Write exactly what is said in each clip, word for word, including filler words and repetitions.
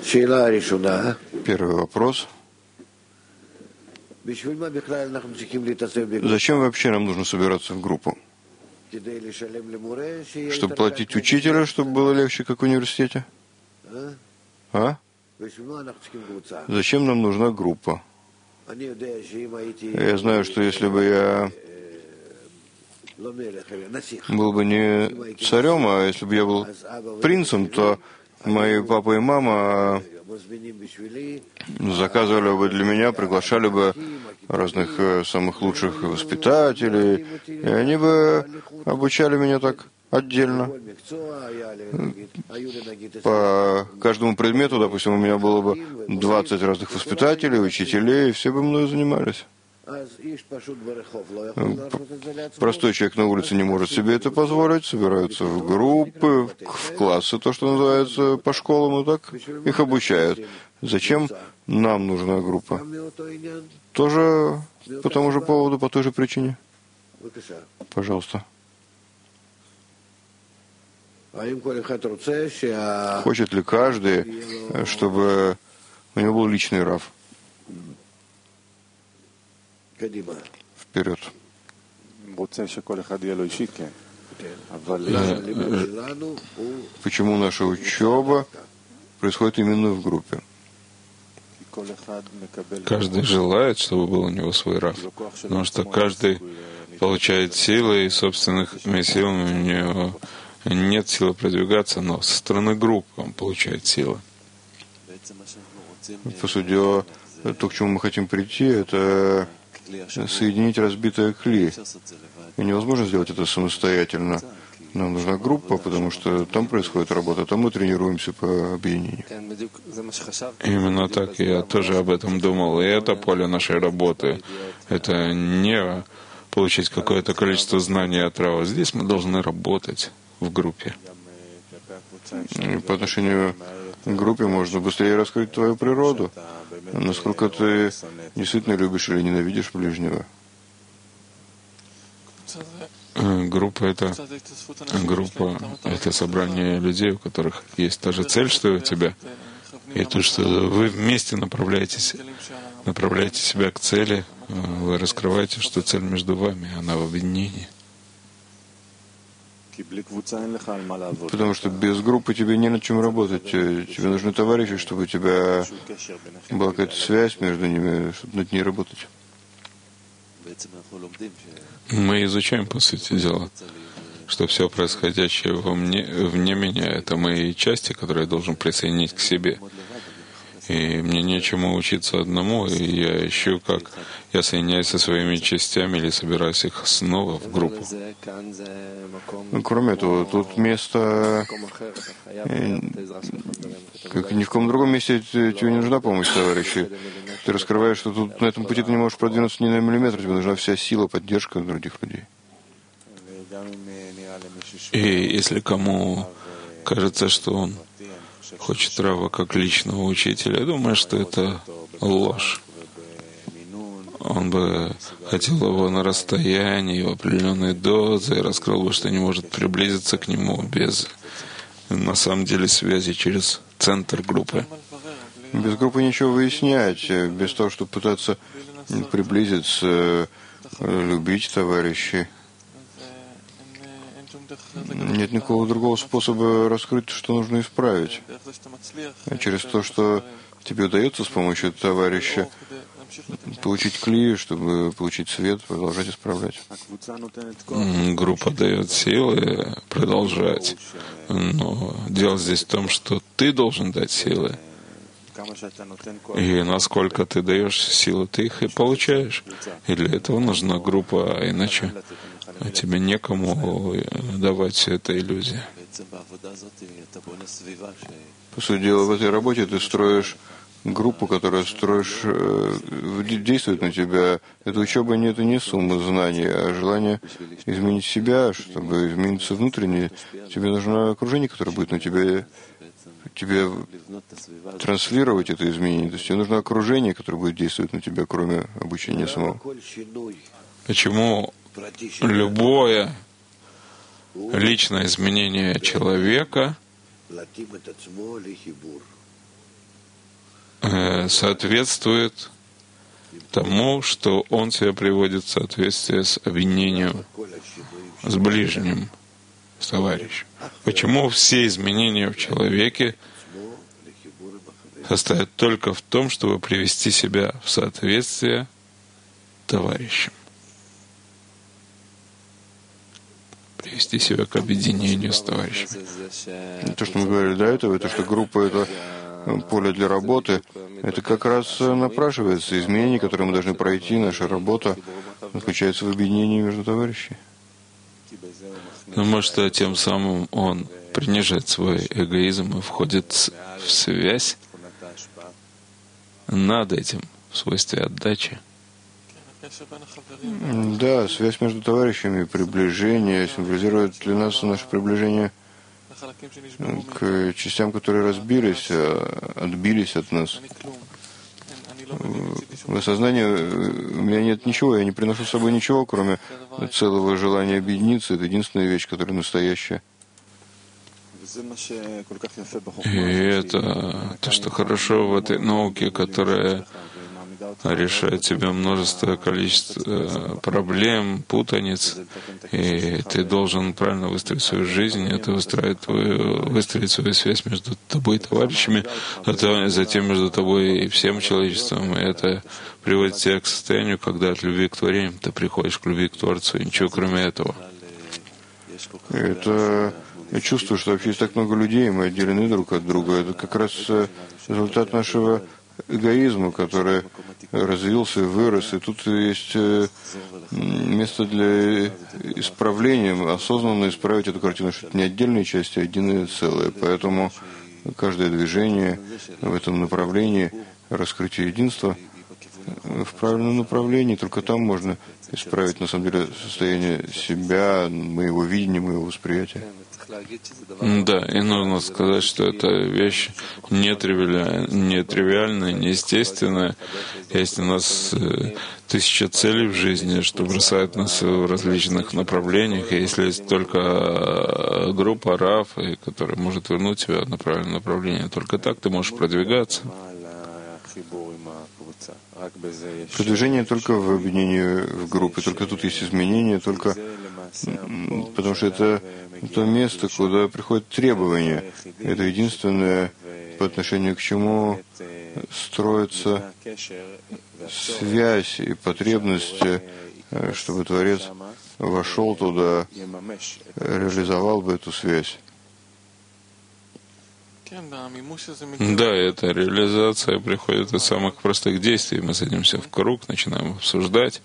Первый вопрос. Зачем вообще нам нужно собираться в группу? Чтобы платить учителя, чтобы было легче, как в университете? А? Зачем нам нужна группа? Я знаю, что если бы я был бы не царем, а если бы я был принцем, то мои папа и мама заказывали бы для меня, приглашали бы разных самых лучших воспитателей, и они бы обучали меня так отдельно. По каждому предмету, допустим, у меня было бы двадцать разных воспитателей, учителей, и все бы мной занимались. Простой человек на улице не может себе это позволить, собираются в группы, в классы, то, что называется, по школам, и так их обучают. Зачем нам нужна группа? Тоже по тому же поводу, по той же причине. Пожалуйста. Хочет ли каждый, чтобы у него был личный рав? Вперед. Почему наша учеба происходит именно в группе? Каждый желает, чтобы был у него свой рав, потому что каждый получает силы, и собственными силами у него нет силы продвигаться, но со стороны группы он получает силы. По сути дела, то, к чему мы хотим прийти, это соединить разбитое кли. И невозможно сделать это самостоятельно. Нам нужна группа, потому что там происходит работа, там мы тренируемся по объединению. Именно так я тоже об этом думал. И это поле нашей работы. Это не получить какое-то количество знаний от Рава. Здесь мы должны работать в группе. И по отношению к группе можно быстрее раскрыть твою природу. Насколько ты действительно любишь или ненавидишь ближнего. Группа — это группа, это собрание людей, у которых есть та же цель, что и у тебя. И то, что вы вместе направляетесь, направляете себя к цели, вы раскрываете, что цель между вами, она в объединении. Потому что без группы тебе не над чем работать. Тебе нужны товарищи, чтобы у тебя была какая-то связь между ними, чтобы над ней работать. Мы изучаем, по сути дела, что все происходящее во мне, вне меня — это мои части, которые я должен присоединить к себе. И мне нечему учиться одному, и я ищу, как я соединяюсь со своими частями или собираюсь их снова в группу. Ну, кроме этого, тут место, как ни в каком другом месте тебе не нужна помощь, товарищи. Ты раскрываешь, что тут на этом пути ты не можешь продвинуться ни на миллиметр, тебе нужна вся сила, поддержка других людей. И если кому кажется, что он хочет Рава как личного учителя, я думаю, что это ложь. Он бы хотел его на расстоянии, в определенной дозе, и раскрыл бы, что не может приблизиться к нему без, на самом деле, связи через центр группы. Без группы ничего выяснять, без того, чтобы пытаться приблизиться, любить товарищей. Нет никакого другого способа раскрыть, что нужно исправить. А через то, что тебе удается с помощью товарища получить кли, чтобы получить свет, продолжать исправлять. Группа дает силы продолжать. Но дело здесь в том, что ты должен дать силы. И насколько ты даешь силы, ты их и получаешь. И для этого нужна группа, а иначе тебе некому давать всю эту иллюзию. По сути дела, в этой работе ты строишь группу, которая строишь, действует на тебя. Это учеба не, это не сумма знаний, а желание изменить себя, чтобы измениться внутренне. Тебе нужно окружение, которое будет на тебя, тебе транслировать это изменение. То есть тебе нужно окружение, которое будет действовать на тебя, кроме обучения самого. Почему любое личное изменение человека соответствует тому, что он себя приводит в соответствие с объединением с ближним, с товарищем. Почему все изменения в человеке состоят только в том, чтобы привести себя в соответствие товарищам, привести себя к объединению с товарищами. То, что мы говорили до этого, то, что группа — это поле для работы, это как раз напрашивается. Изменения, которые мы должны пройти, наша работа заключается в объединении между товарищами. Потому что тем самым он принижает свой эгоизм и входит в связь над этим в свойстве отдачи. Да, связь между товарищами, приближение символизирует для нас наше приближение к частям, которые разбились, отбились от нас. В осознании у меня нет ничего, я не приношу с собой ничего, кроме целого желания объединиться. Это единственная вещь, которая настоящая. И это то, что хорошо в этой науке, которая решает тебе множество количество проблем, путаниц, и ты должен правильно выстроить свою жизнь, это выстроит твою, выстроить свою связь между тобой и товарищами, а затем между тобой и всем человечеством. И это приводит тебя к состоянию, когда от любви к творению ты приходишь к любви к Творцу, и ничего кроме этого. Это я чувствую, что вообще есть так много людей, мы отделены друг от друга. Это как раз результат нашего эгоизма, который развился и вырос. И тут есть место для исправления, осознанно исправить эту картину, что это не отдельные части, а единое целое. Поэтому каждое движение в этом направлении, раскрытие единства, в правильном направлении, только там можно исправить, на самом деле, состояние себя, моего видения, моего восприятия. Да, и нужно сказать, что эта вещь нетривиальная, нетривиальная, неестественная. Есть у нас тысяча целей в жизни, что бросает нас в различных направлениях. И если есть только группа Рав, которая может вернуть тебя на правильное направление, только так ты можешь продвигаться. Продвижение только в объединении в группе, только тут есть изменения, только потому что это то место, куда приходят требования. Это единственное, по отношению к чему строится связь и потребность, чтобы Творец вошел туда, реализовал бы эту связь. Да, эта реализация приходит из самых простых действий. Мы садимся в круг, начинаем обсуждать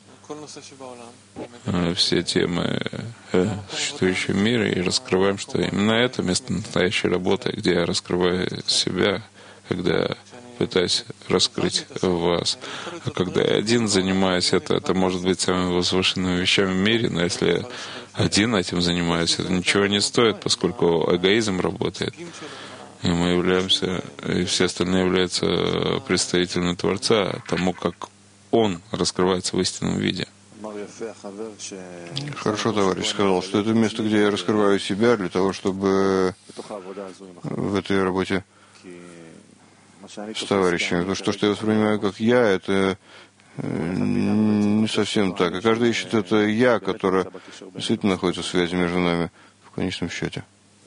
все темы существующего мира и раскрываем, что именно это место настоящей работы, где я раскрываю себя, когда пытаюсь раскрыть вас. А когда я один занимаюсь, это, это может быть самыми возвышенными вещами в мире, но если я один этим занимаюсь, это ничего не стоит, поскольку эгоизм работает. И мы являемся, и все остальные являются представителями Творца, тому, как Он раскрывается в истинном виде. Хорошо, товарищ сказал, что это место, где я раскрываю себя для того, чтобы в этой работе с товарищами. Потому что то, что я воспринимаю как я, это не совсем так. И каждый ищет это я, которое действительно находится в связи между нами в конечном счете.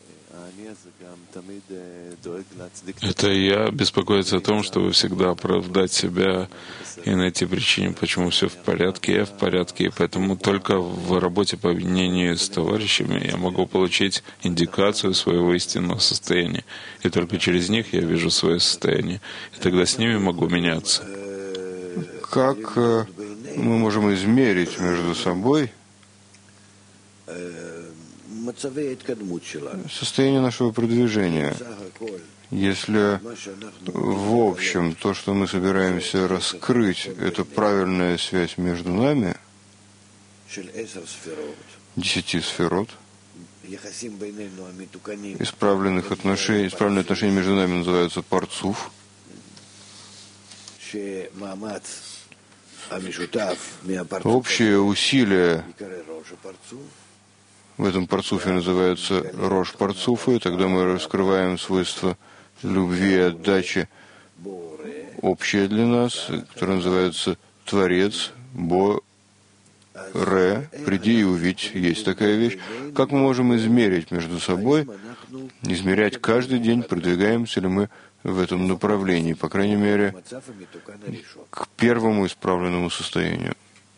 Это я беспокоиться о том, чтобы всегда оправдать себя и найти причину, почему все в порядке, я в порядке. И поэтому только в работе по объединению с товарищами я могу получить индикацию своего истинного состояния. И только через них я вижу свое состояние. И тогда с ними могу меняться. Как мы можем измерить между собой состояние нашего продвижения, если в общем то, что мы собираемся раскрыть, это правильная связь между нами, десяти сферот, исправленных отношений, исправленные отношения между нами называются парцуф, общие усилия в этом парцуфе называются рош парцуфы, тогда мы раскрываем свойства любви и отдачи общее для нас, которое называется Творец, Бо, Ре, приди и увидь, есть такая вещь. Как мы можем измерить между собой, измерять каждый день, продвигаемся ли мы в этом направлении, по крайней мере, к первому исправленному состоянию.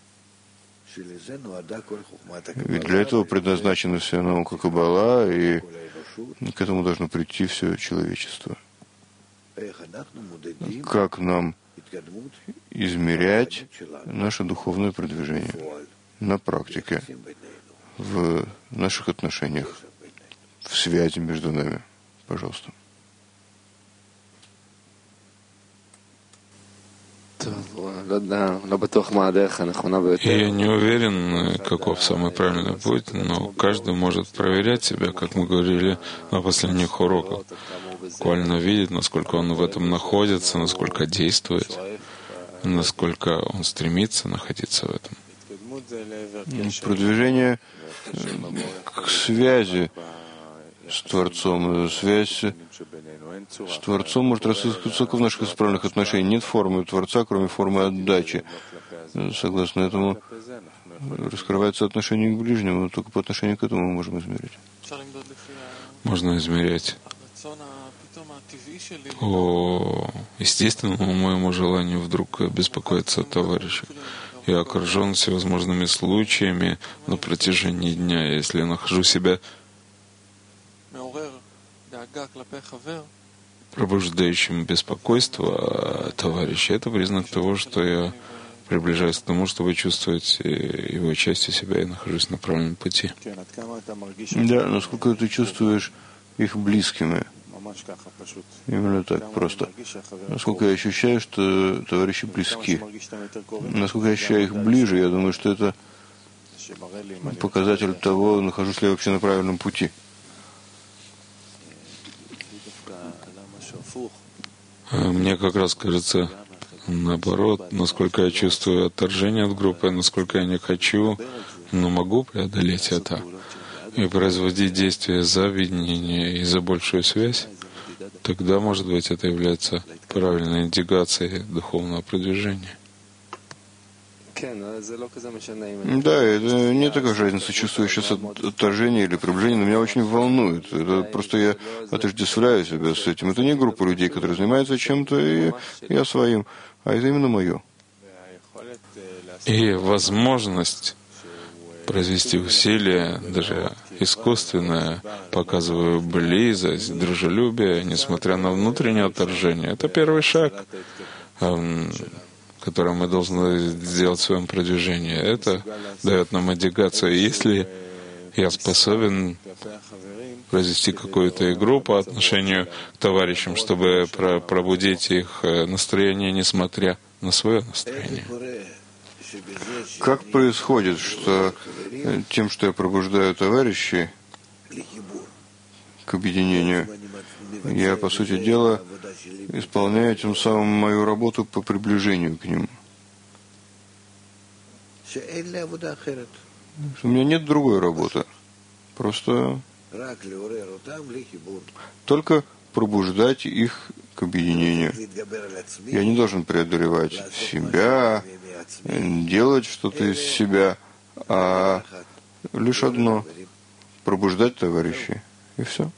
Ведь для этого предназначена вся наука Каббала, и к этому должно прийти все человечество. Как нам измерять наше духовное продвижение на практике, в наших отношениях, в связи между нами. Пожалуйста. Я не уверен, каков самый правильный путь, но каждый может проверять себя, как мы говорили на последних уроках. Буквально видеть, насколько он в этом находится, насколько действует, насколько он стремится находиться в этом. Продвижение к связи с Творцом. Связь с Творцом может рассыпаться в наших исправленных отношениях. Нет формы Творца, кроме формы отдачи. Согласно этому, раскрывается отношение к ближнему, но только по отношению к этому мы можем измерить. Можно измерять по естественному моему желанию вдруг беспокоиться о товарищах. Я окружен всевозможными случаями на протяжении дня. Если я нахожу себя пробуждающим беспокойство товарища, это признак того, что я приближаюсь к тому, чтобы чувствовать его частью себя и нахожусь на правильном пути. Да, насколько ты чувствуешь их близкими? Именно так, просто. Насколько я ощущаю, что товарищи близки. Насколько я ощущаю их ближе, я думаю, что это показатель того, нахожусь ли я вообще на правильном пути. Мне как раз кажется, наоборот, насколько я чувствую отторжение от группы, насколько я не хочу, но могу преодолеть это и производить действия за объединение и за большую связь, тогда, может быть, это является правильной индикацией духовного продвижения. Да, это не такая же разница, чувствую сейчас отторжение или приближение, но меня очень волнует. Это просто я отождествляю себя с этим. Это не группа людей, которые занимаются чем-то, и я своим, а это именно мое. И возможность произвести усилия, даже искусственное, показываю близость, дружелюбие, несмотря на внутреннее отторжение. Это первый шаг, который мы должны сделать в своем продвижении. Это дает нам индикацию. Если я способен произвести какую-то игру по отношению к товарищам, чтобы пробудить их настроение, несмотря на свое настроение. Как происходит, что тем, что я пробуждаю товарищей к объединению, я, по сути дела, исполняю тем самым мою работу по приближению к ним? У меня нет другой работы. Просто только пробуждать их к объединению. Я не должен преодолевать себя, делать что-то из себя, а лишь одно — пробуждать товарищей. И все.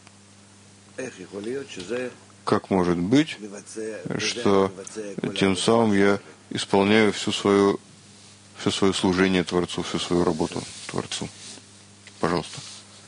Как может быть, что тем самым я исполняю всю свою, все свое служение Творцу, всю свою работу Творцу? Пожалуйста.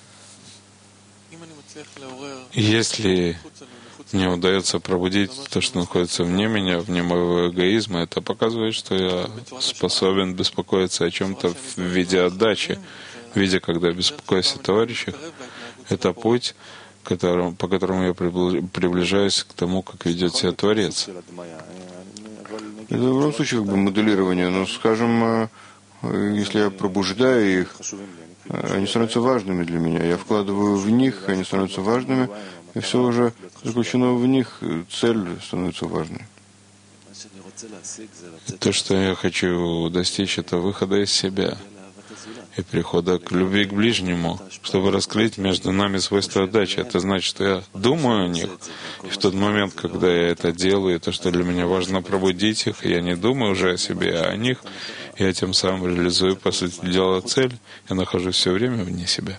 Если мне удается пробудить то, что находится вне меня, вне моего эгоизма, это показывает, что я способен беспокоиться о чем-то в виде отдачи, видя, когда беспокоюсь о товарищах. Это путь, которым, по которому я приближаюсь к тому, как ведет себя Творец. Это в любом случае как бы моделирование, но, скажем, если я пробуждаю их, они становятся важными для меня. Я вкладываю в них, они становятся важными, и все уже заключено в них, цель становится важной. То, что я хочу достичь, это выхода из себя. и прихода к любви к ближнему, чтобы раскрыть между нами свойства отдачи. Это значит, что я думаю о них, и в тот момент, когда я это делаю, то, что для меня важно пробудить их, я не думаю уже о себе, а о них, я тем самым реализую, по сути дела, цель, я нахожусь все время вне себя.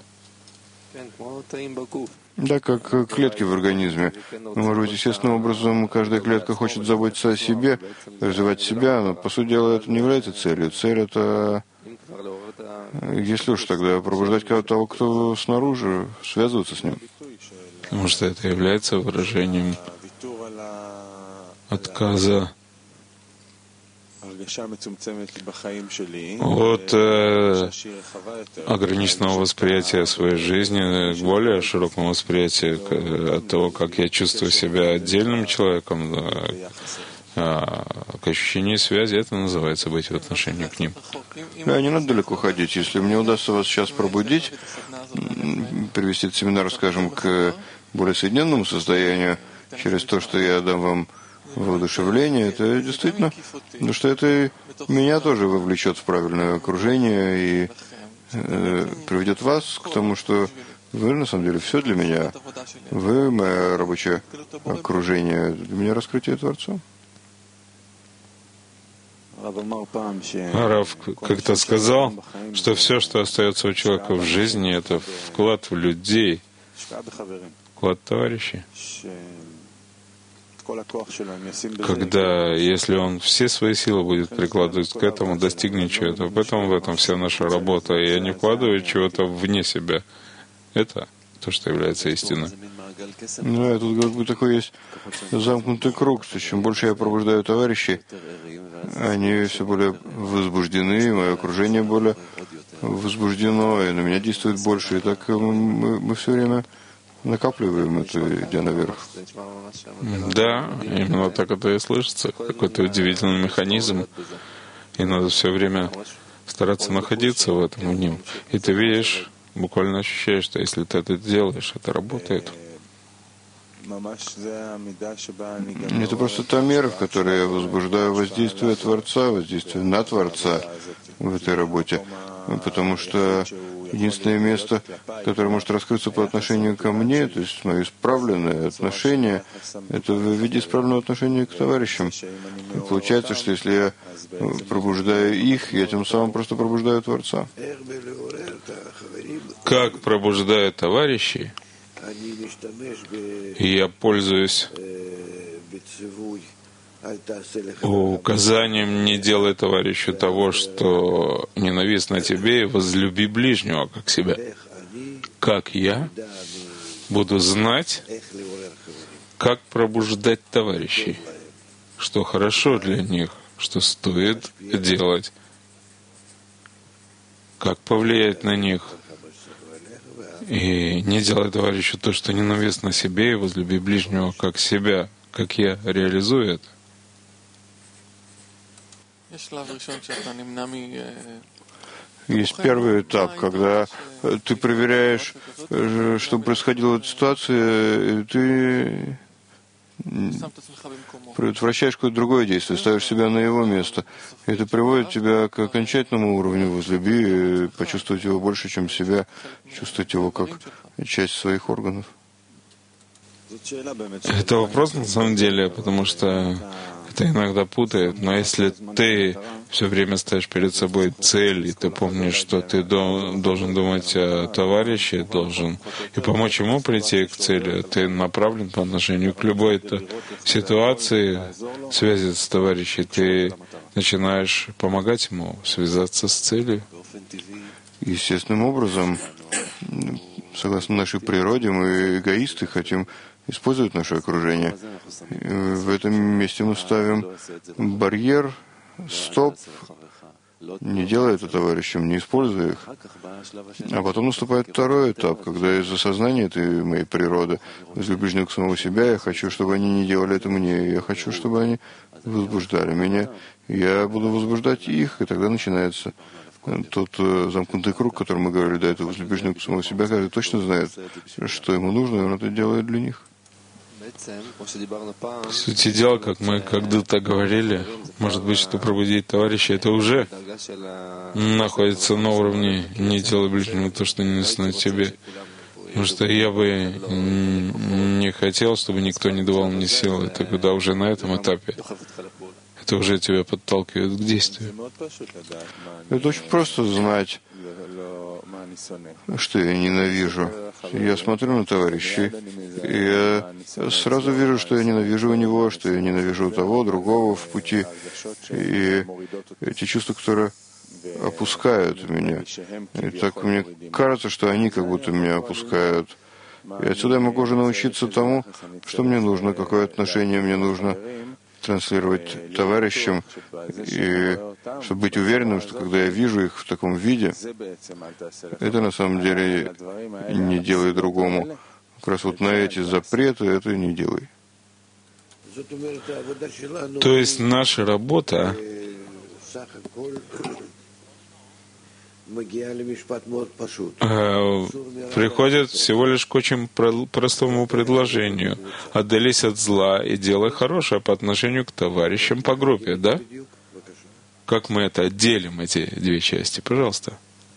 Да, как клетки в организме. Может быть, естественным образом каждая клетка хочет заботиться о себе, развивать себя, но, по сути дела, это не является целью. Цель — это, если уж тогда, пробуждать того, кто снаружи, связываться с ним. Потому что это является выражением отказа от э, ограниченного восприятия своей жизни к более широкому восприятию, к, от того, как я чувствую себя отдельным человеком, да, к ощущению связи. Это называется быть в отношении к ним. Да, не надо далеко ходить. Если мне удастся вас сейчас пробудить, привести этот семинар, скажем, к более соединенному состоянию, через то, что я дам вам воодушевление, это действительно, потому что это меня тоже вовлечет в правильное окружение и э, приведет вас к тому, что вы на самом деле все для меня. Вы мое рабочее окружение, для меня раскрытие Творца. Рав как-то сказал, что все, что остается у человека в жизни, это вклад в людей, вклад в товарищей. Когда, если он все свои силы будет прикладывать к этому, достигнет чего-то, поэтому в этом вся наша работа, и я не вкладываю чего-то вне себя. Это то, что является истиной. Ну, тут как бы такой есть замкнутый круг. Чем больше я пробуждаю товарищей, они все более возбуждены, мое окружение более возбуждено, и на меня действует больше. И так мы, мы все время накапливаем это, идя наверх. Да, именно так это и слышится. Какой-то удивительный механизм. И надо все время стараться находиться в этом, в нем. И ты видишь, буквально ощущаешь, что если ты это делаешь, это работает. Это просто та мера, в которой я возбуждаю воздействие Творца, воздействие на Творца в этой работе. Потому что единственное место, которое может раскрыться по отношению ко мне, то есть мое исправленное отношение, это в виде исправленного отношения к товарищам. И получается, что если я пробуждаю их, я тем самым просто пробуждаю Творца. Как пробуждаю товарищей, я пользуюсь указанием «не делай товарищу того, что ненавистно тебе, и возлюби ближнего, как себя». Как я буду знать, как пробуждать товарищей, что хорошо для них, что стоит делать, как повлиять на них, и не делай товарищу то, что ненавистно себе, и возлюби ближнего, как себя, как я реализую это. Есть первый этап, когда ты проверяешь, что происходило в этой ситуации, и ты предотвращаешь какое-то другое действие, ставишь себя на его место. И это приводит тебя к окончательному уровню возлюби, почувствовать его больше, чем себя, чувствовать его как часть своих органов. Это вопрос на самом деле, потому что это иногда путает, но если ты все время ставишь перед собой цель, и ты помнишь, что ты должен думать о товарище, должен и помочь ему прийти к цели, ты направлен по отношению к любой ситуации, связи с товарищем, ты начинаешь помогать ему связаться с целью. Естественным образом, согласно нашей природе, мы эгоисты, хотим использовать наше окружение. В этом месте мы ставим барьер, стоп, не делай это товарищам, не используй их. А потом наступает второй этап, когда из-за сознания этой моей природы, возле ближнего к самого себя, я хочу, чтобы они не делали это мне, я хочу, чтобы они возбуждали меня. Я буду возбуждать их, и тогда начинается тот замкнутый круг, о котором мы говорили до этого, возле ближнего к самого себя, каждый точно знает, что ему нужно, и он это делает для них. По сути дела, как мы когда-то говорили, может быть, что пробудить товарища, это уже находится на уровне «не делай ближнему то, что ненавистно тебе». Потому что я бы не хотел, чтобы никто не давал мне силы. Это когда уже на этом этапе. Это уже тебя подталкивает к действию. Это очень просто знать, что я ненавижу. Я смотрю на товарищей, и я сразу вижу, что я ненавижу у него, что я ненавижу того, другого в пути. И эти чувства, которые опускают меня. И так мне кажется, что они как будто меня опускают. И отсюда я могу уже научиться тому, что мне нужно, какое отношение мне нужно транслировать товарищам, и чтобы быть уверенным, что когда я вижу их в таком виде, это на самом деле не делай другому. Как раз вот на эти запреты это не делай. То есть наша работа приходит всего лишь к очень простому предложению. Отдались от зла и делай хорошее по отношению к товарищам по группе, да? Как мы это отделим, эти две части? Пожалуйста.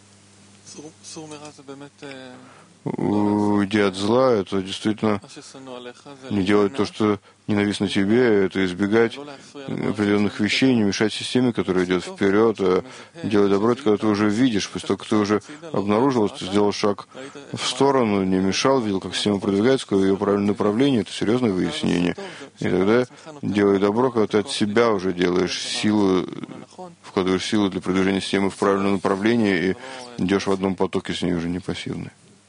Уйди от зла, это действительно не делать то, что ненавистно тебе, это избегать определенных вещей, не мешать системе, которая идет вперед, а делать добро, это когда ты уже видишь, после того, как ты уже обнаружил, ты сделал шаг в сторону, не мешал, видел, как система продвигается, какое ее правильное направление, это серьезное выяснение. И тогда делай добро, когда ты от себя уже делаешь силу, вкладываешь силу для продвижения системы в правильное направление и идешь в одном потоке с ней уже не пассивный.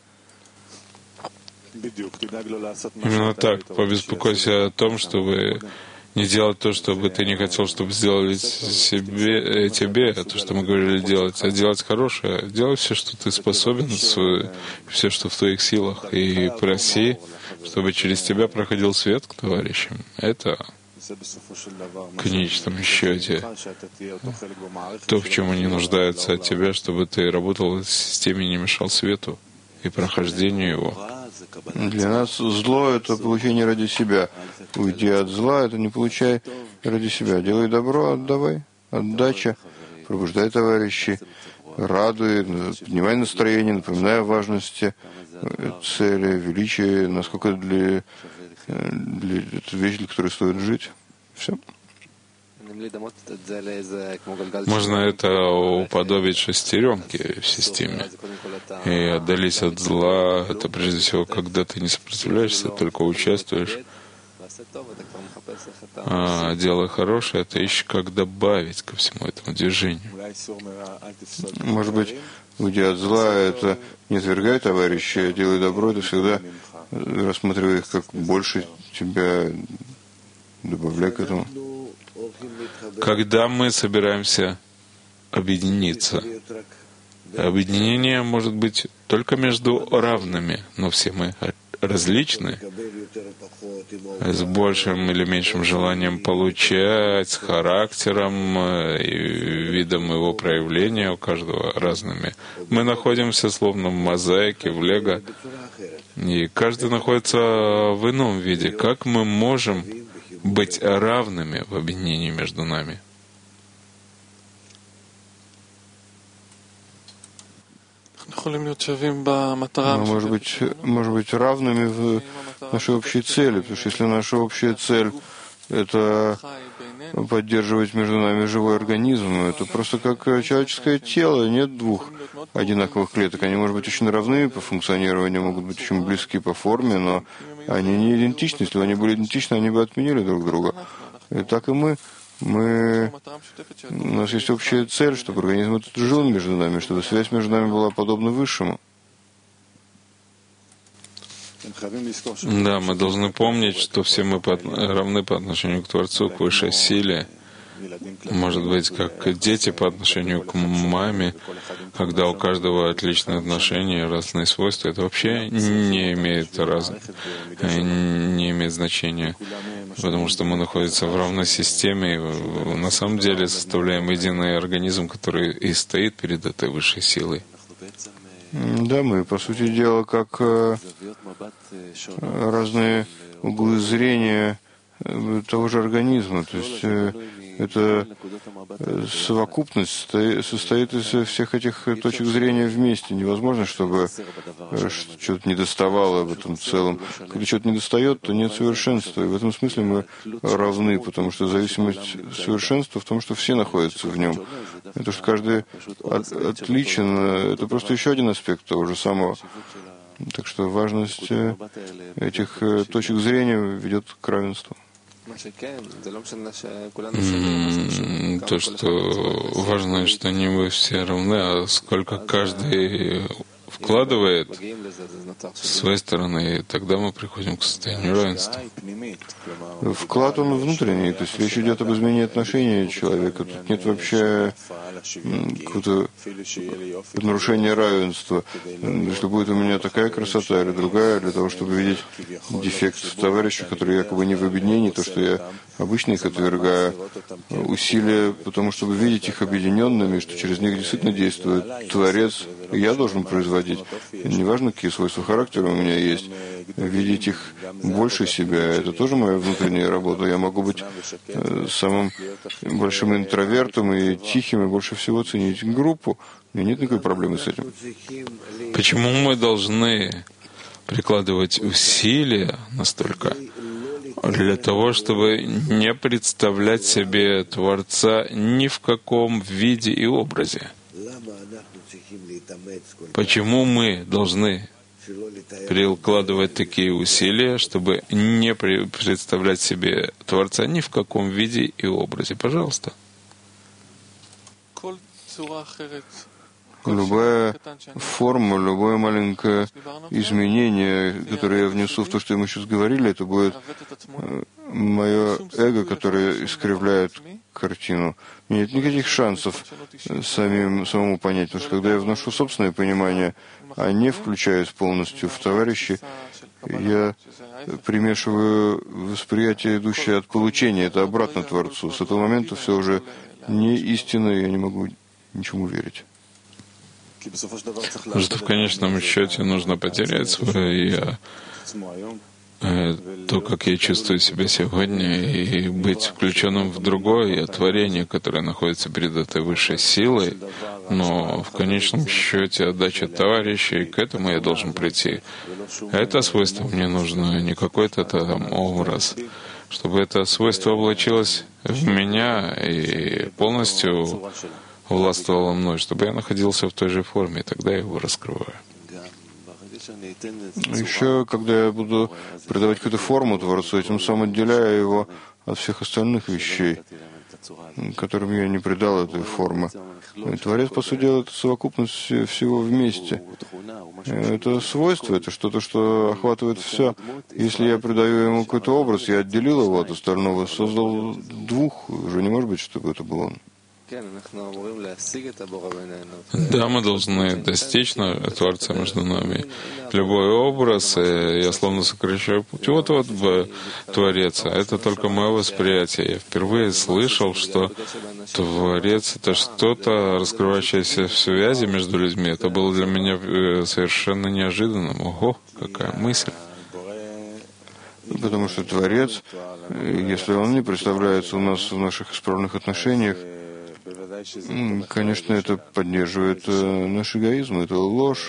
Именно так. Побеспокойся о том, чтобы не делать то, что бы ты не хотел, чтобы сделали себе, тебе, а то, что мы говорили делать, а делать хорошее. Делай все, что ты способен, все, что в твоих силах, и проси, чтобы через тебя проходил свет к товарищам. Это в конечном счете то, в чем они нуждаются от тебя, чтобы ты работал в системе и не мешал свету и прохождению его. Для нас зло — это получение ради себя. Уйди от зла — это не получай ради себя. Делай добро, отдавай. Отдача. Пробуждай товарищей. Радуй, поднимай настроение, напоминай о важности цели, величия, насколько для, для это вещь, для которой стоит жить. Все. Можно это уподобить шестеренке в системе. И отдались от зла, это прежде всего, когда ты не сопротивляешься, только участвуешь. А делай хорошее, это ищешь, как добавить ко всему этому движению. Может быть, уйди от зла, это не отвергай товарищей, а делай добро, это всегда рассматривай их как больше тебя, добавляй к этому. Когда мы собираемся объединиться, объединение может быть только между равными, но все мы различны, с большим или меньшим желанием получать, с характером и видом его проявления у каждого разными. Мы находимся словно в мозаике, в лего, и каждый находится в ином виде. Как мы можем быть равными в объединении между нами? Мы можем быть, может быть равными в нашей общей цели, потому что если наша общая цель — это поддерживать между нами живой организм, это просто как человеческое тело, нет двух одинаковых клеток. Они, может быть, очень равны по функционированию, могут быть очень близки по форме, но они не идентичны. Если бы они были идентичны, они бы отменили друг друга. И так и мы. Мы... У нас есть общая цель, чтобы организм этот жил между нами, чтобы связь между нами была подобна высшему. Да, мы должны помнить, что все мы равны по отношению к Творцу, к высшей силе. Может быть, как дети по отношению к маме, когда у каждого отличные отношения, разные свойства, это вообще не имеет раз... не имеет значения, потому что мы находимся в равной системе, и на самом деле составляем единый организм, который и стоит перед этой высшей силой. Да, мы, по сути дела, как разные углы зрения того же организма. То есть эта совокупность состоит из всех этих точек зрения вместе. Невозможно, чтобы что-то недоставало в этом целом. Когда что-то недостает, то нет совершенства. И в этом смысле мы равны, потому что зависимость совершенства в том, что все находятся в нем. Это что каждый от, отличен. Это просто еще один аспект того же самого. Так что важность этих точек зрения ведет к равенству. То, что важно, что не мы все равны, а сколько каждый вкладывает с своей стороны, и тогда мы приходим к состоянию равенства. Вклад он внутренний, то есть речь идет об изменении отношений человека. Тут нет вообще какого-то нарушения равенства. Если будет у меня такая красота или другая, для того, чтобы видеть дефект в товарищах, которые якобы не в объединении, то, что я обычно их отвергаю, усилия, потому чтобы видеть их объединенными, что через них действительно действует Творец, я должен производить. Неважно, какие свойства характера у меня есть, видеть их больше себя, это тоже моя внутренняя работа. Я могу быть самым большим интровертом и тихим, и больше всего ценить группу. У меня нет никакой проблемы с этим. Почему мы должны прикладывать усилия настолько для того, чтобы не представлять себе Творца ни в каком виде и образе? Почему мы должны прикладывать такие усилия, чтобы не представлять себе Творца ни в каком виде и образе? Пожалуйста. Любая форма, любое маленькое изменение, которое я внесу в то, что мы сейчас говорили, это будет мое эго, которое искривляет картину. Нет никаких шансов самим, самому понять, потому что когда я вношу собственное понимание, а не включаюсь полностью в товарищи, я примешиваю восприятие, идущее от получения, это обратно Творцу. С этого момента все уже не истинно, и я не могу ничему верить. Потому что в конечном счете нужно потерять свое «я», то, как я чувствую себя сегодня, и быть включенным в другое творение, которое находится перед этой высшей силой, но в конечном счете отдача товарищей, к этому я должен прийти. Это свойство мне нужно, не какой-то там образ, чтобы это свойство облачилось в меня и полностью властвовало мной, чтобы я находился в той же форме, и тогда я его раскрываю. Еще, когда я буду придавать какую-то форму Творцу, этим самым отделяя его от всех остальных вещей, которым я не придал этой формы. И Творец, по сути дела, это совокупность всего вместе. Это свойство, это что-то, что охватывает все. Если я придаю ему какой-то образ, я отделил его от остального, создал двух, уже не может быть, чтобы это был он. Да, мы должны достичь Творца между нами. Любой образ, я словно сокращаю путь. Вот-вот бы Творец. Это только мое восприятие. Я впервые слышал, что Творец — это что-то, раскрывающееся в связи между людьми. Это было для меня совершенно неожиданным. Ого, какая мысль! Потому что Творец, если он не представляется у нас в наших исправных отношениях, конечно, это поддерживает наш эгоизм, это ложь,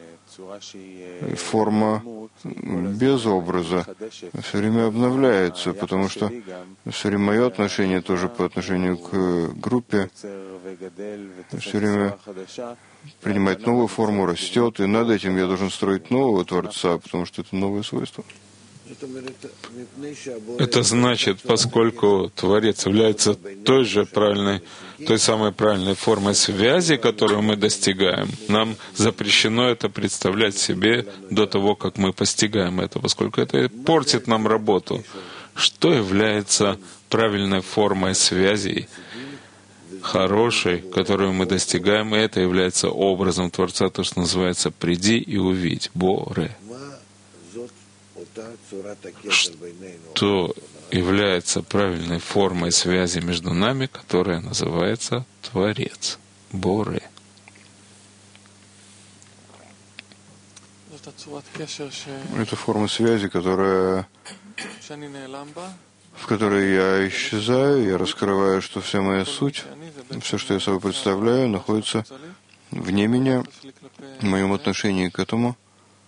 форма без образа все время обновляется, потому что все время мое отношение тоже по отношению к группе все время принимает новую форму, растет, и над этим я должен строить нового Творца, потому что это новое свойство. Это значит, поскольку Творец является той же правильной, той самой правильной формой связи, которую мы достигаем, нам запрещено это представлять себе до того, как мы постигаем это, поскольку это портит нам работу. Что является правильной формой связи, хорошей, которую мы достигаем, и это является образом Творца, то, что называется «приди и увидь», Боре. Что является правильной формой связи между нами, которая называется Творец, Боре. Это форма связи, которая, в которой я исчезаю, я раскрываю, что вся моя суть, все, что я собой представляю, находится вне меня, в моем отношении к этому.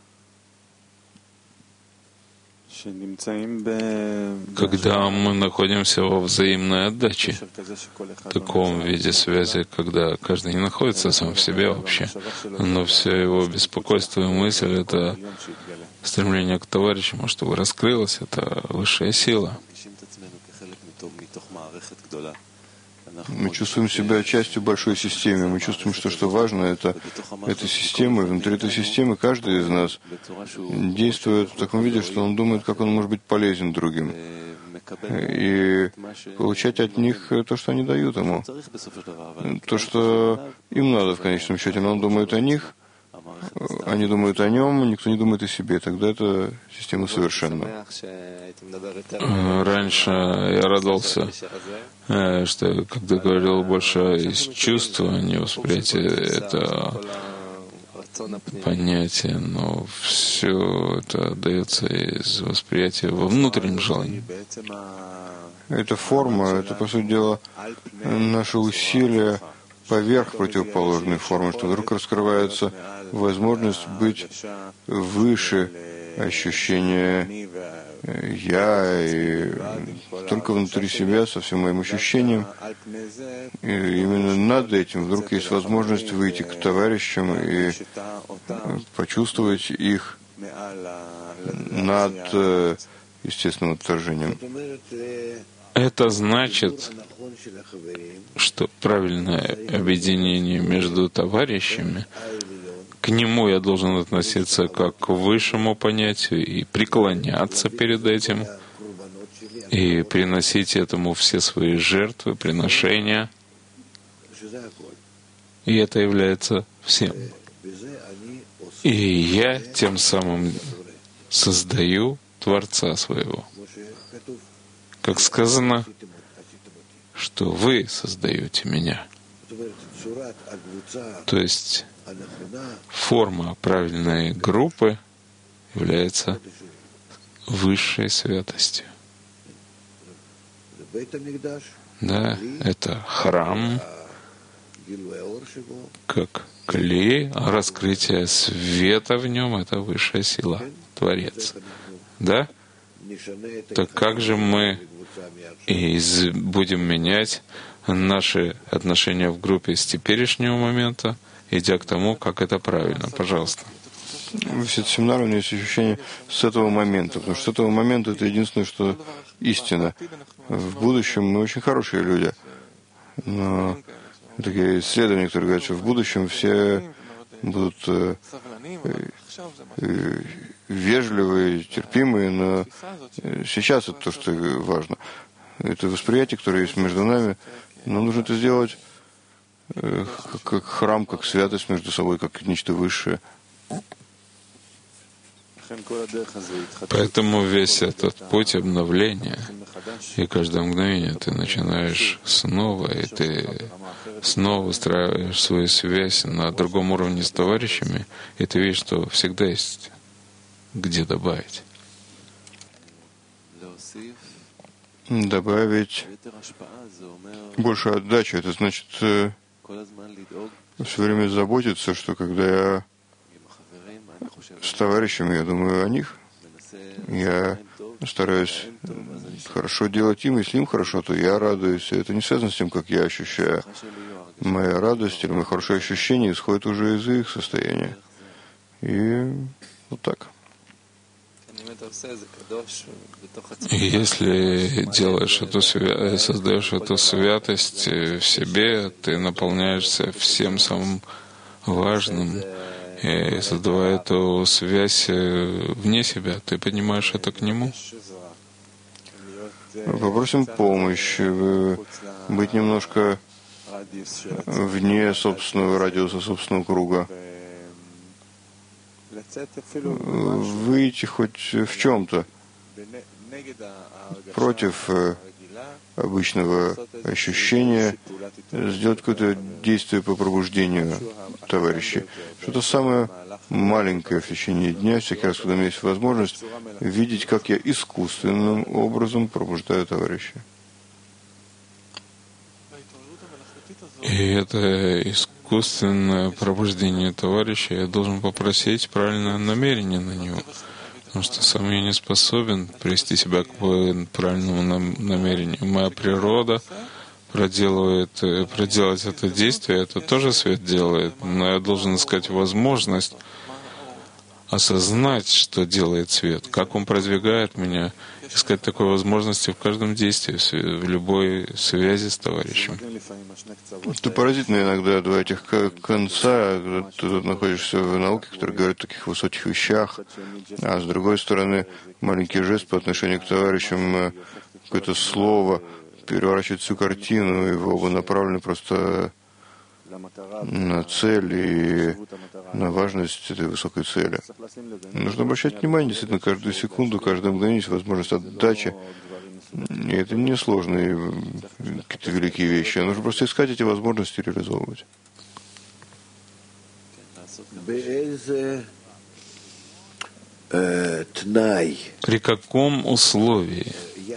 Когда мы находимся во взаимной отдаче, в таком виде связи, когда каждый не находится сам в себе вообще, но все его беспокойство и мысль — это стремление к товарищам, чтобы раскрылось, это высшая сила. Мы чувствуем себя частью большой системы. Мы чувствуем, что что важно, это эта система. И внутри этой системы каждый из нас действует в таком виде, что он думает, как он может быть полезен другим. И получать от них то, что они дают ему. То, что им надо в конечном счете. Но он думает о них, они думают о нем, никто не думает о себе. Тогда это система совершенна. Раньше я радовался, что когда говорил больше из чувства, а не восприятия, это понятие, но все это дается из восприятия во внутреннем желании. Эта форма, это, по сути дела, наше усилие поверх противоположной формы, что вдруг раскрывается возможность быть выше ощущения «я», и только внутри себя, со всем моим ощущением. И именно над этим вдруг есть возможность выйти к товарищам и почувствовать их над естественным отторжением. Это значит, что правильное объединение между товарищами, к нему я должен относиться как к высшему понятию и преклоняться перед этим, и приносить этому все свои жертвы, приношения. И это является всем. И я тем самым создаю Творца своего. Как сказано, что вы создаете меня. То есть форма правильной группы является высшей святостью. Да, это храм, как клей, а раскрытие света в нем — это высшая сила, Творец. Да? Так как же мы из, будем менять наши отношения в группе с теперешнего момента, идя к тому, как это правильно? Пожалуйста. Все это семинар, у меня есть ощущение с этого момента, потому что с этого момента это единственное, что истина. В будущем мы очень хорошие люди, но такие исследования, которые говорят, что в будущем все будут э, э, вежливые, терпимые, но сейчас это то, что важно. Это восприятие, которое есть между нами, но нужно это сделать э, как храм, как святость между собой, как нечто высшее. Поэтому весь этот путь обновления, и каждое мгновение ты начинаешь снова, и ты снова выстраиваешь свою связь на другом уровне с товарищами, и ты видишь, что всегда есть где добавить. Добавить больше отдачи, это значит э, все время заботиться, что когда я с товарищами, я думаю о них, я стараюсь хорошо делать им, если им хорошо, то я радуюсь. И это не связано с тем, как я ощущаю. Моя радость или мое хорошее ощущение исходит уже из их состояния. И вот так. Если делаешь эту свя... создаешь эту святость в себе, ты наполняешься всем самым важным, и создавая эту связь вне себя, ты поднимаешь это к нему. Попросим помощи, быть немножко вне собственного радиуса, собственного круга. Выйти хоть в чем-то против обычного ощущения, сделать какое-то действие по пробуждению товарищей. Что-то самое маленькое в течение дня, всякий раз, когда у меня есть возможность, видеть, как я искусственным образом пробуждаю товарища. И это искусственное пробуждение товарища, я должен попросить правильное намерение на него. Потому что сам я не способен привести себя к правильному намерению. Моя природа проделывает, проделать это действие, это тоже свет делает, но я должен искать возможность осознать, что делает свет, как он продвигает меня, искать такой возможности в каждом действии, в любой связи с товарищем. Это поразительно иногда два этих конца, когда ты тут находишься в науке, которая говорит о таких высоких вещах, а с другой стороны маленький жест по отношению к товарищам, какое-то слово переворачивает всю картину, и вы оба направлены просто на цель и на важность этой высокой цели. Нужно обращать внимание действительно каждую секунду, каждое мгновение есть возможность отдачи. И это не сложные какие-то великие вещи. Нужно просто искать эти возможности и реализовывать. При каком условии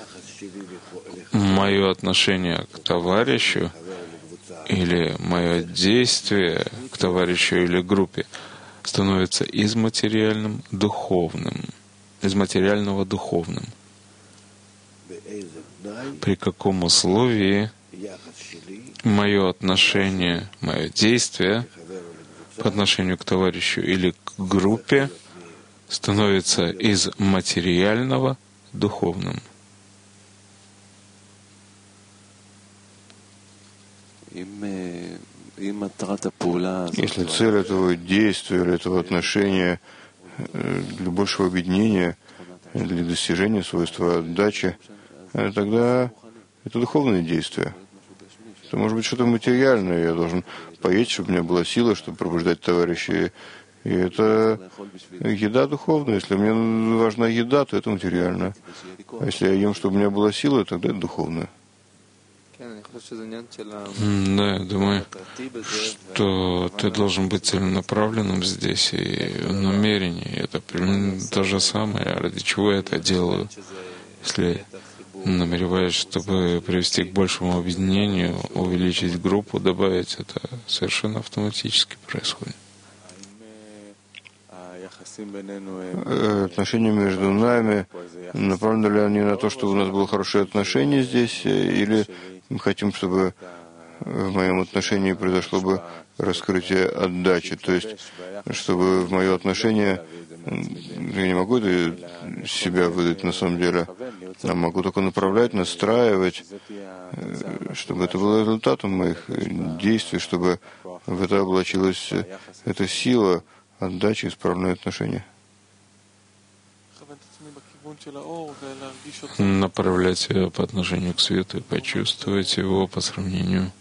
мое отношение к товарищу или мое действие к товарищу или группе становится из материальным духовным, из материального духовным? При каком условии мое отношение, мое действие по отношению к товарищу или к группе становится из материального духовным? Если цель этого действия или этого отношения для большего объединения, для достижения свойства отдачи, тогда это духовное действие. Это может быть что-то материальное. Я должен поесть, чтобы у меня была сила, чтобы пробуждать товарищей. И это еда духовная. Если мне важна еда, то это материально. А если я ем, чтобы у меня была сила, тогда это духовное. Да, я думаю, что ты должен быть целенаправленным здесь и в намерении. Это примерно то же самое, ради чего я это делаю. Если намереваюсь, чтобы привести к большему объединению, увеличить группу, добавить, это совершенно автоматически происходит. Отношения между нами, направлены ли они на то, чтобы у нас было хорошее отношение здесь, или мы хотим, чтобы в моем отношении произошло бы раскрытие отдачи, то есть, чтобы в мое отношение, я не могу себя выдать на самом деле, а могу только направлять, настраивать, чтобы это было результатом моих действий, чтобы в это облачилась эта сила, отдачи, исправленные отношения. Направлять себя по отношению к свету и почувствовать его по сравнению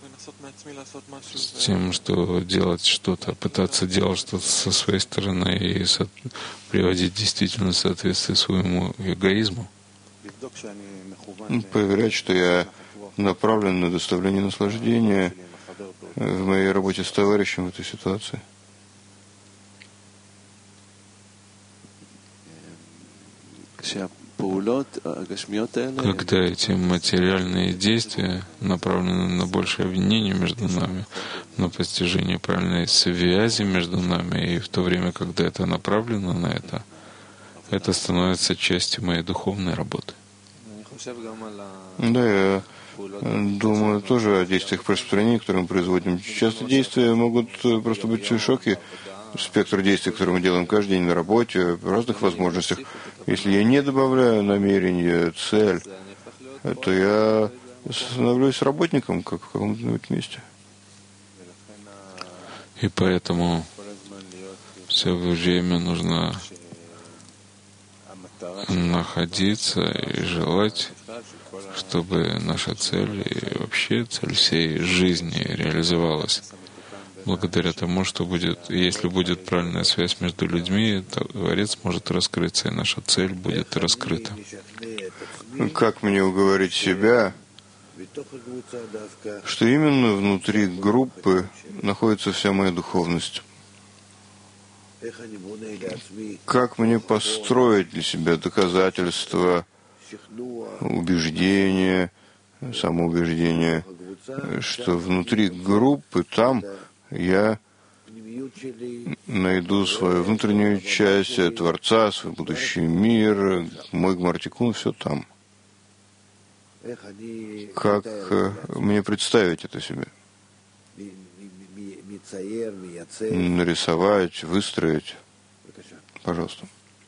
с тем, что делать что-то, пытаться делать что-то со своей стороны и со- приводить действительно в соответствие своему эгоизму. Проверять, что я направлен на доставление наслаждения в моей работе с товарищем в этой ситуации. Когда эти материальные действия направлены на большее объединение между нами, на постижение правильной связи между нами, и в то время, когда это направлено на это, это становится частью моей духовной работы. Да, я думаю тоже о действиях по распространению, которые мы производим. Часто действия могут просто быть в шоке. Спектр действий, которые мы делаем каждый день на работе, в разных возможностях. Если я не добавляю намерение, цель, то я становлюсь работником, как в каком-нибудь месте. И поэтому все время нужно находиться и желать, чтобы наша цель и вообще цель всей жизни реализовалась. Благодаря тому, что будет, если будет правильная связь между людьми, Творец может раскрыться, и наша цель будет раскрыта. Как мне уговорить себя, что именно внутри группы находится вся моя духовность? Как мне построить для себя доказательства, убеждения, самоубеждения, что внутри группы там я найду свою внутреннюю часть Творца, свой будущий мир, мой гмартикун, все там. Как мне представить это себе? Нарисовать, выстроить? Пожалуйста.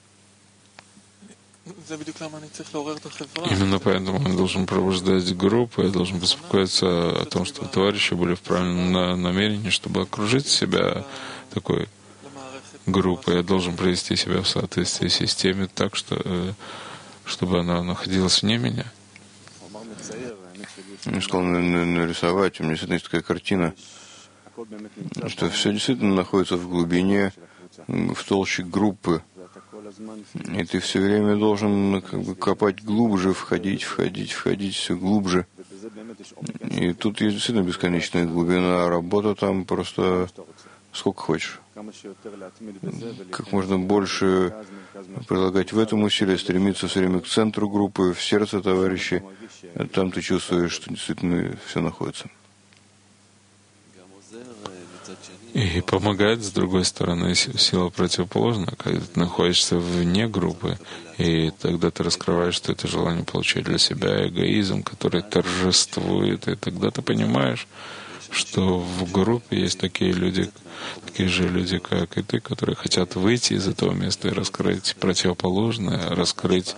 Именно поэтому я должен пробуждать группу, я должен беспокоиться о том, чтобы товарищи были в правильном намерении, чтобы окружить себя такой группой. Я должен привести себя в соответствии с системой так, что, чтобы она находилась вне меня. Я сказал нарисовать, у меня действительно есть такая картина, что все действительно находится в глубине, в толще группы. И ты все время должен как бы копать глубже, входить, входить, входить все глубже. И тут есть действительно бесконечная глубина, а работа там просто сколько хочешь. Как можно больше прилагать в этом усилия, стремиться все время к центру группы, в сердце товарищей. Там ты чувствуешь, что действительно все находится. И помогает, с другой стороны, сила противоположная, когда ты находишься вне группы, и тогда ты раскрываешь, что это желание получать для себя эгоизм, который торжествует, и тогда ты понимаешь, что в группе есть такие люди, такие же люди, как и ты, которые хотят выйти из этого места и раскрыть противоположное, раскрыть,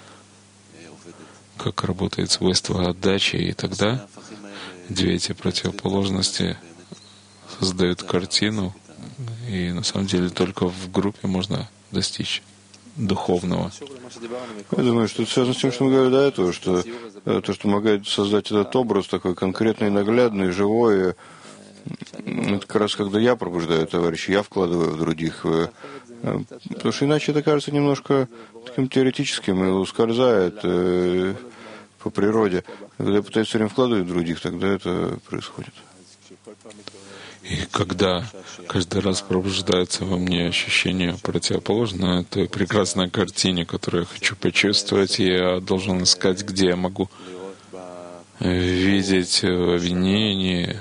как работает свойство отдачи, и тогда две эти противоположности создают картину, и на самом деле только в группе можно достичь духовного. Я думаю, что это связано с тем, что мы говорили до этого, что то, что помогает создать этот образ такой конкретный, наглядный, живой, это как раз когда я пробуждаю товарищей, я вкладываю в других. Потому что иначе это кажется немножко таким теоретическим и ускользает по природе. Когда я пытаюсь все время вкладывать в других, тогда это происходит. И когда каждый раз пробуждается во мне ощущение противоположное той прекрасной картине, которую я хочу почувствовать, я должен искать, где я могу видеть в обвинении,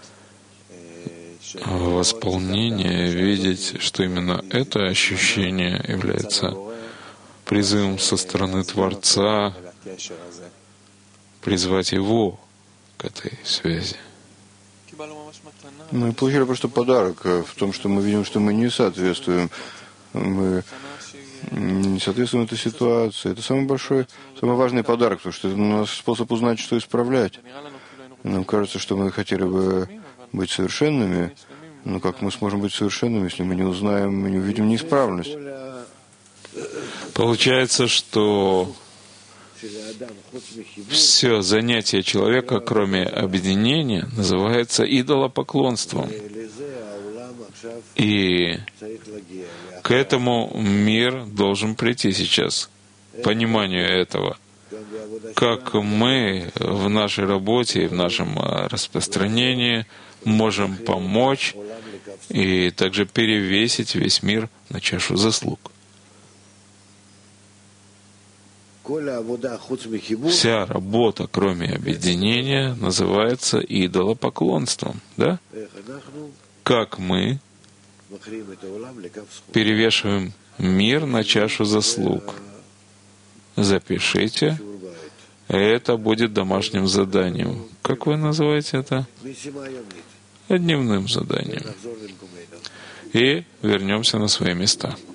восполнение, видеть, что именно это ощущение является призывом со стороны Творца, призвать Его к этой связи. Мы получили просто подарок в том, что мы видим, что мы не соответствуем. Мы не соответствуем этой ситуации. Это самый большой, самый важный подарок, потому что это у нас способ узнать, что исправлять. Нам кажется, что мы хотели бы быть совершенными, но как мы сможем быть совершенными, если мы не узнаем, мы не увидим неисправность? Получается, что все занятие человека, кроме объединения, называется идолопоклонством. И к этому мир должен прийти сейчас, к пониманию этого. Как мы в нашей работе и в нашем распространении можем помочь и также перевесить весь мир на чашу заслуг. Вся работа, кроме объединения, называется идолопоклонством, да? Как мы перевешиваем мир на чашу заслуг? Запишите. Это будет домашним заданием. Как вы называете это? Дневным заданием. И вернемся на свои места.